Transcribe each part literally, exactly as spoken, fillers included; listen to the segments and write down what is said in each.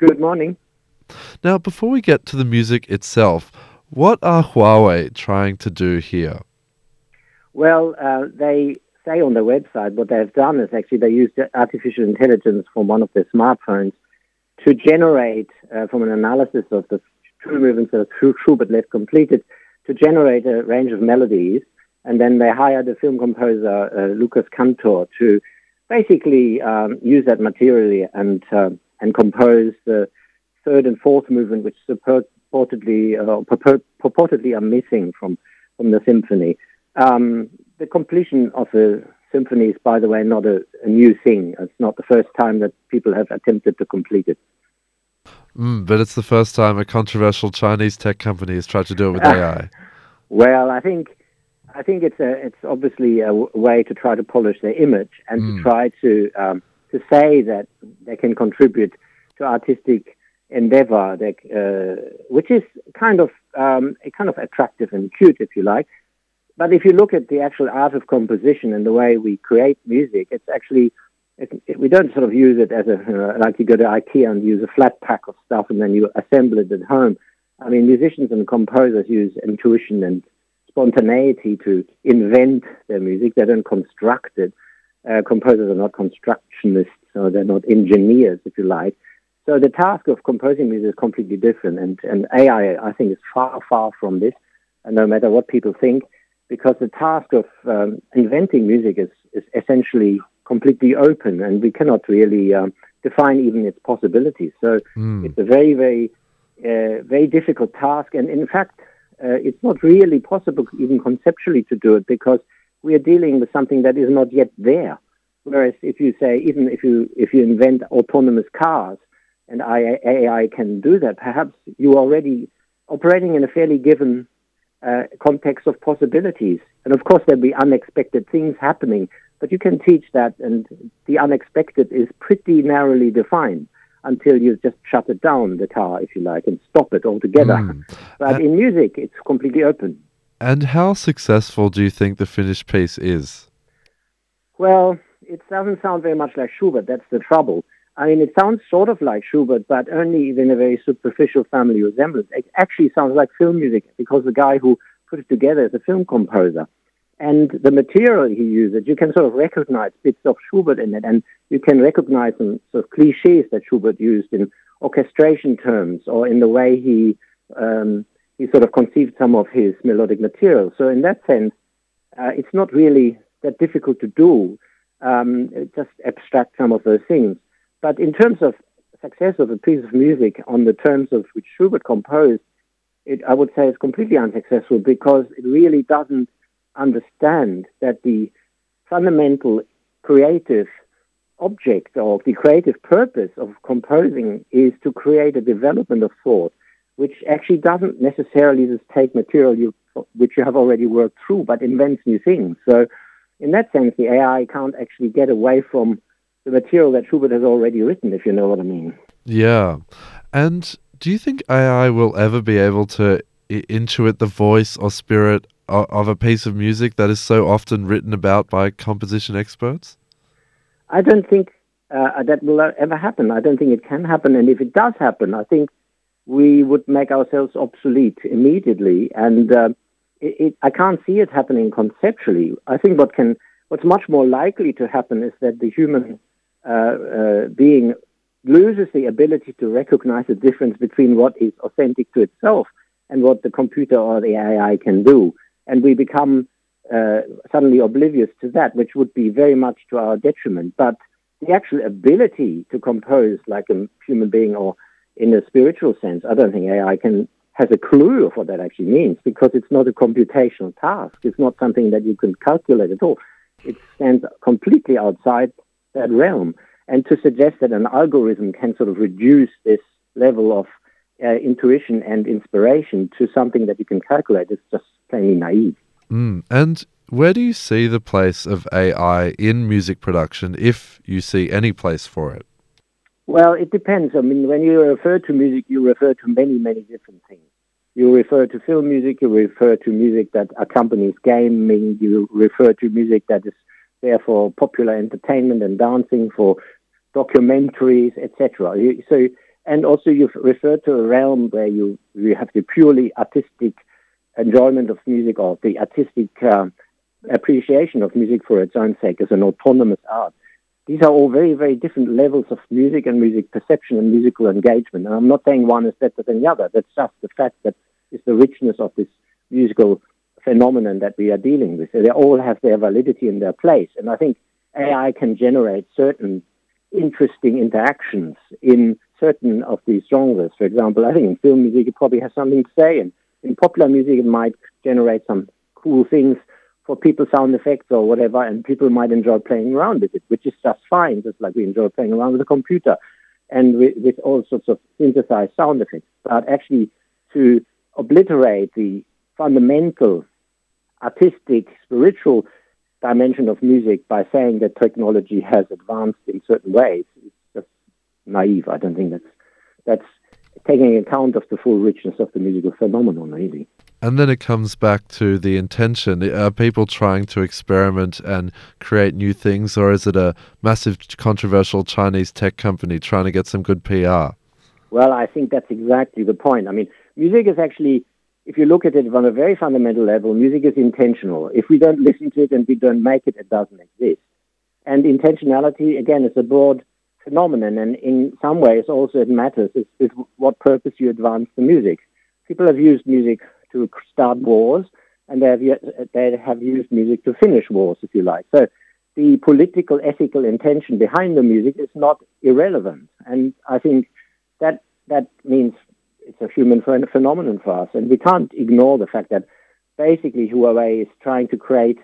Good morning. Now, before we get to the music itself, what are Huawei trying to do here? Well, uh, they say on their website what they've done is actually they used artificial intelligence from one of their smartphones to generate, uh, from an analysis of the true movements that are true but left completed, to generate a range of melodies. And then they hired a film composer, uh, Lucas Cantor, to basically um, use that materially and uh, and compose the third and fourth movement, which purportedly uh, purport, purportedly are missing from from the symphony. Um, the completion of a symphony is, by the way, not a, a new thing. It's not the first time that people have attempted to complete it. Mm, but it's the first time a controversial Chinese tech company has tried to do it with A I. Well, I think I think it's a it's obviously a w- way to try to polish their image and Mm. to try to um, to say that they can contribute to artistic endeavor, that, uh, which is kind of um, kind of attractive and cute, if you like. But if you look at the actual art of composition and the way we create music, it's actually it, it, we don't sort of use it as a uh, like you go to IKEA and use a flat pack of stuff and then you assemble it at home. I mean, musicians and composers use intuition and spontaneity to invent their music. They don't construct it. Uh, composers are not constructionists, so they're not engineers, if you like. So the task of composing music is completely different, and, and A I, I think, is far, far from this, and no matter what people think, because the task of um, inventing music is, is essentially completely open, and we cannot really um, define even its possibilities. So Mm. it's a very, very, uh, very difficult task, and in fact, uh, it's not really possible even conceptually to do it, because we are dealing with something that is not yet there. Whereas if you say, even if you if you invent autonomous cars, and A I can do that, perhaps you're already operating in a fairly given uh, context of possibilities. And of course, there'll be unexpected things happening, but you can teach that, and the unexpected is pretty narrowly defined until you just shut it down, the car, if you like, and stop it altogether. Mm. But Uh, in music, it's completely open. And how successful do you think the finished piece is? Well, it doesn't sound very much like Schubert. That's the trouble. I mean, it sounds sort of like Schubert, but only in a very superficial family resemblance. It actually sounds like film music because the guy who put it together is a film composer. And the material he uses, you can sort of recognize bits of Schubert in it, and you can recognize some sort of cliches that Schubert used in orchestration terms or in the way he um, he sort of conceived some of his melodic material. So in that sense, uh, it's not really that difficult to do, um, just abstract some of those things. But in terms of success of a piece of music on the terms of which Schubert composed, it, I would say it's completely unsuccessful because it really doesn't understand that the fundamental creative object or the creative purpose of composing is to create a development of thought, which actually doesn't necessarily just take material you, which you have already worked through, but invents new things. So in that sense, the A I can't actually get away from the material that Schubert has already written, if you know what I mean. Yeah. And do you think A I will ever be able to I- intuit the voice or spirit of, of a piece of music that is so often written about by composition experts? I don't think uh, that will ever happen. I don't think it can happen. And if it does happen, I think we would make ourselves obsolete immediately. And uh, it, it, I can't see it happening conceptually. I think what can, what's much more likely to happen is that the human uh, uh, being loses the ability to recognize the difference between what is authentic to itself and what the computer or the A I can do. And we become uh, suddenly oblivious to that, which would be very much to our detriment. But the actual ability to compose like a human being or in a spiritual sense, I don't think A I can has a clue of what that actually means because it's not a computational task. It's not something that you can calculate at all. It stands completely outside that realm. And to suggest that an algorithm can sort of reduce this level of uh, intuition and inspiration to something that you can calculate is just plainly naive. Mm. And where do you see the place of A I in music production, if you see any place for it? Well, it depends. I mean, when you refer to music, you refer to many, many different things. You refer to film music, you refer to music that accompanies gaming, you refer to music that is there for popular entertainment and dancing, for documentaries, et cetera. So And also you've referred to a realm where you, you have the purely artistic enjoyment of music or the artistic uh, appreciation of music for its own sake as an autonomous art. These are all very, very different levels of music and music perception and musical engagement. And I'm not saying one is better than the other. That's just the fact that it's the richness of this musical phenomenon that we are dealing with. So they all have their validity and their place. And I think A I can generate certain interesting interactions in certain of these genres. For example, I think in film music it probably has something to say, and in popular music it might generate some cool things for people, sound effects or whatever, and people might enjoy playing around with it, which is just fine, just like we enjoy playing around with a computer and with, with all sorts of synthesized sound effects. But actually to obliterate the fundamental artistic, spiritual dimension of music by saying that technology has advanced in certain ways is just naive. I don't think that's that's taking account of the full richness of the musical phenomenon, really. And then it comes back to the intention. Are people trying to experiment and create new things, or is it a massive controversial Chinese tech company trying to get some good P R? Well, I think that's exactly the point. I mean, music is actually, if you look at it on a very fundamental level, music is intentional. If we don't listen to it and we don't make it, it doesn't exist. And intentionality, again, is a broad phenomenon, and in some ways also it matters is, is what purpose you advance the music. People have used music to start wars, and they have, they have used music to finish wars, if you like. So the political, ethical intention behind the music is not irrelevant. And I think that that means it's a human ph- phenomenon for us. And we can't ignore the fact that basically Huawei is trying to create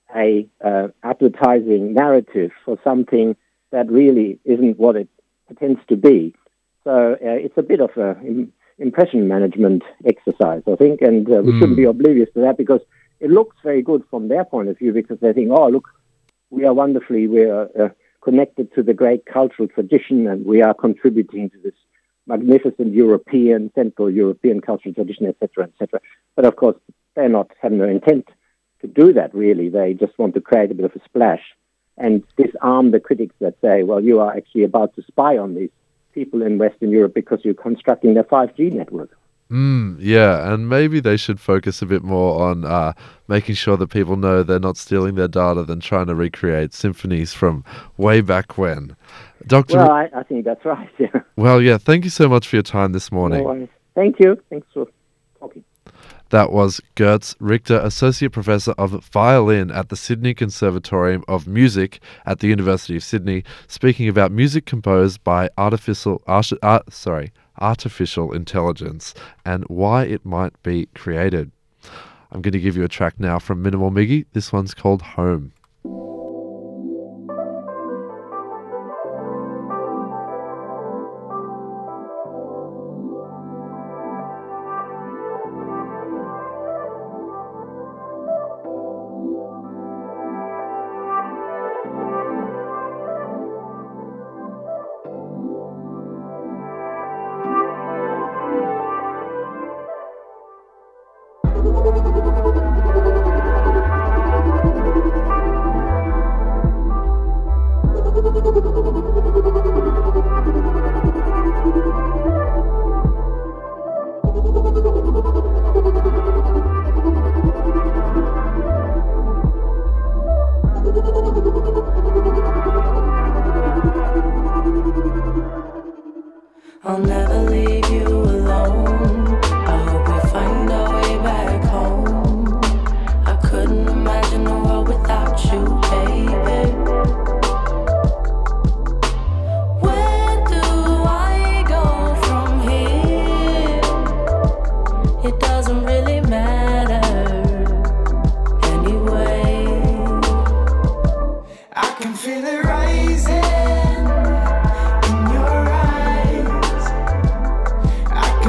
a uh, advertising narrative for something that really isn't what it pretends to be. So uh, it's a bit of a im- impression management exercise, I think, and uh, we mm. shouldn't be oblivious to that, because it looks very good from their point of view, because they think, oh, look, we are wonderfully, we are uh, connected to the great cultural tradition, and we are contributing to this magnificent European, Central European cultural tradition, et cetera, et cetera. But of course, they're not having no intent to do that, really. They just want to create a bit of a splash and disarm the critics that say, well, you are actually about to spy on these people in Western Europe because you're constructing their five G network. Mm, yeah, and maybe they should focus a bit more on uh, making sure that people know they're not stealing their data than trying to recreate symphonies from way back when. Doctor Well, I, I think that's right, yeah. Well, yeah, thank you so much for your time this morning. No worries. Thank you. Thanks for talking. That was Götz Richter, Associate Professor of Violin at the Sydney Conservatorium of Music at the University of Sydney, speaking about music composed by artificial, art, art, sorry, artificial intelligence and why it might be created. I'm going to give you a track now from Minimal Miggy. This one's called Home. I'll never leave you alone. I hope we find our way back home. I couldn't imagine a world without you, baby. Where do I go from here? It doesn't really matter anyway. I can feel it rising in your eyes. I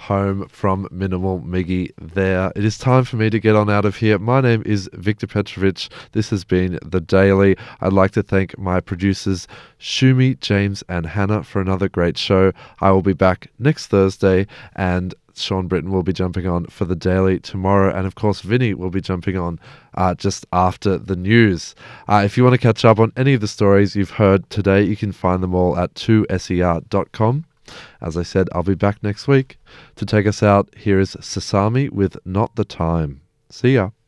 home from Minimal Miggy there. It is time for me to get on out of here. My name is Victor Petrovich. This has been The Daily. I'd like to thank my producers, Shumi, James, and Hannah, for another great show. I will be back next Thursday, and Sean Britton will be jumping on for The Daily tomorrow, and of course Vinny will be jumping on uh, just after the news. Uh, if you want to catch up on any of the stories you've heard today, you can find them all at two ser dot com. As I said, I'll be back next week. To take us out, here is Sasami with Not the Time. See ya.